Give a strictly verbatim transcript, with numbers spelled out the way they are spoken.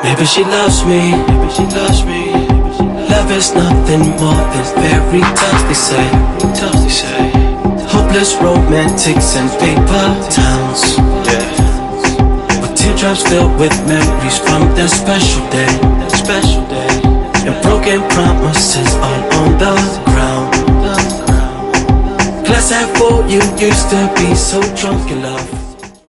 Maybe she loves me, maybe she loves me. Love is nothing more than fairy tales, they say. Tales, they say. Hopeless romantics and paper towns. Yeah. With teardrops filled with memories from that special day, that special day. And broken promises all on the ground. Glass half full, you used to be so drunk in love.